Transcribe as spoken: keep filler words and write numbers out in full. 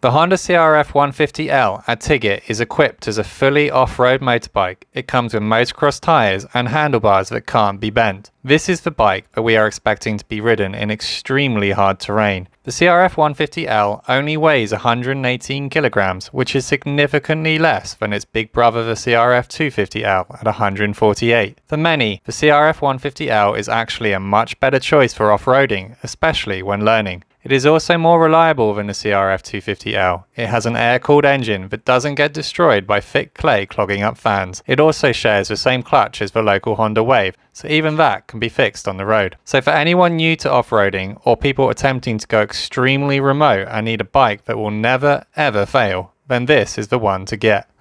The Honda C R F one fifty L at Tigget is equipped as a fully off-road motorbike. It comes with motocross tyres and handlebars that can't be bent. This is the bike that we are expecting to be ridden in extremely hard terrain. The C R F one fifty L only weighs one hundred eighteen kilograms, which is significantly less than its big brother the C R F two fifty L at one hundred forty-eight. For many, the C R F one fifty L is actually a much better choice for off-roading, especially when learning. It is also more reliable than the C R F two fifty L. It has an air-cooled engine that doesn't get destroyed by thick clay clogging up fans. It also shares the same clutch as the local Honda Wave, so even that can be fixed on the road. So for anyone new to off-roading or people attempting to go extremely remote and need a bike that will never ever fail, then this is the one to get.